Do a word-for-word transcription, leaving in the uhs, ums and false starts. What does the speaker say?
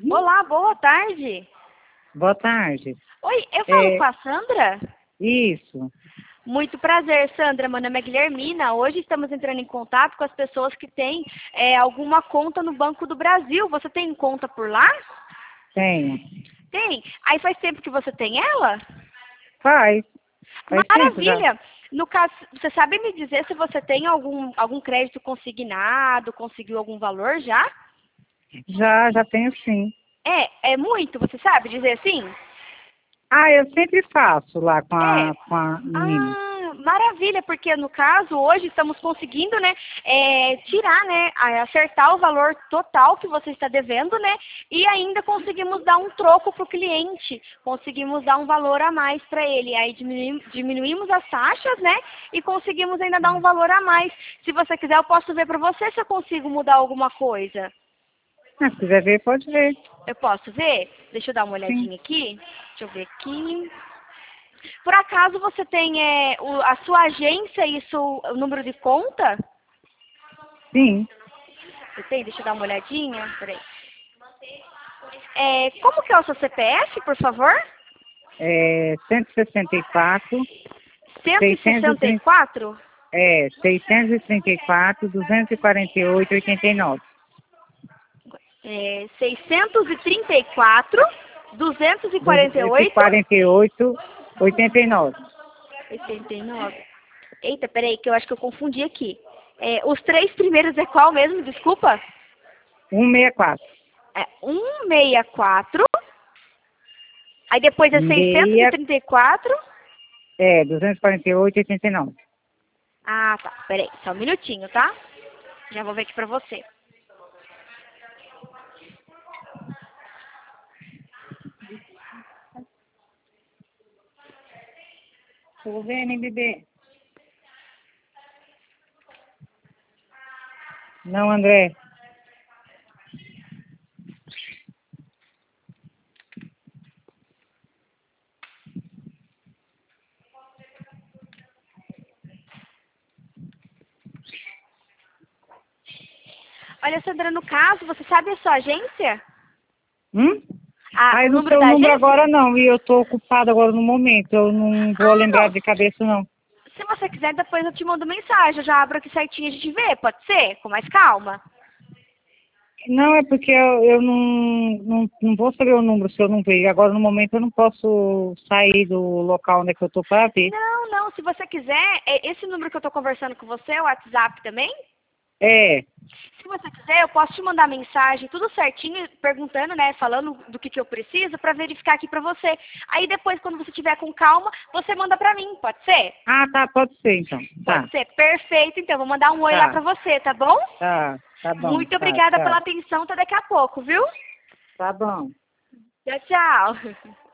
Olá, boa tarde. Boa tarde. Oi, eu falo É, com a Sandra? isso. Muito prazer, Sandra. Meu nome é Guilhermina. Hoje estamos entrando em contato com as pessoas que têm é, alguma conta no Banco do Brasil. Você tem conta por lá? Tenho. Tem. Aí faz tempo que você tem ela? Faz. Faz tempo já. Maravilha! No caso, você sabe me dizer se você tem algum, algum crédito consignado, conseguiu algum valor já? Já, já tenho sim. É, é muito, você sabe dizer assim? Ah, eu sempre faço lá com É. a, com a menina. Ah, maravilha, porque no caso, hoje estamos conseguindo, né, é, tirar, né, a- acertar o valor total que você está devendo, né, e ainda conseguimos dar um troco para o cliente, conseguimos dar um valor a mais para ele, aí diminuímos, diminuímos as taxas, né, e conseguimos ainda dar um valor a mais. Se você quiser, eu posso ver para você se eu consigo mudar alguma coisa. Ah, se quiser ver, pode ver. Eu posso ver? Deixa eu dar uma Sim. olhadinha aqui. Deixa eu ver aqui. Por acaso você tem é, o- a sua agência e seu, o número de conta? Sim. Você tem? Deixa eu dar uma olhadinha. Peraí. É, como que é o seu C P F, por favor? É cento e sessenta e quatro, Cento e seiscentos e sessenta e trinta, quatro. é, seiscentos e trinta e quatro, duzentos e quarenta e oito, oitenta e nove. É, seiscentos e trinta e quatro, duzentos e quarenta e duzentos e oito, quarenta e oito, oitenta e nove. oitenta e nove. Eita, peraí, que eu acho que eu confundi aqui. É, os três primeiros é qual mesmo? Desculpa. cento e sessenta e quatro. É cento e sessenta e quatro. Aí depois é seiscentos e Meia, trinta e quatro. é, duzentos e quarenta e oito, oitenta e nove. Ah, tá. Peraí, só um minutinho, tá? Já vou ver aqui pra você. Tô vendo, hein, bebê? Não, André. Olha, Sandra, no caso, você sabe a sua agência? Hum? Ah, Ah, o eu não número sei o da número agência? agora não, e eu tô ocupada agora no momento. Eu não vou Ah, lembrar não. de cabeça não. Se você quiser, depois eu te mando mensagem. Eu já abro aqui certinho e a gente vê, pode ser? Com mais calma. Não, é porque eu, eu não, não, não vou saber o número se eu não ver. Agora no momento eu não posso sair do local onde é que eu tô para ver. Não, não. Se você quiser, é- esse número que eu tô conversando com você é o WhatsApp também? É. Se você quiser, eu posso te mandar mensagem, tudo certinho, perguntando, né, falando do que, que eu preciso, pra verificar aqui pra você. Aí depois, quando você tiver com calma, você manda pra mim, pode ser? Ah, tá, pode ser então. Tá, Pode ser, perfeito. Então, vou mandar um oi lá tá, pra você, tá bom? tá, tá bom, Muito tá, obrigada pela tchau. atenção, até daqui a pouco, viu? Tá bom. Tchau, tchau.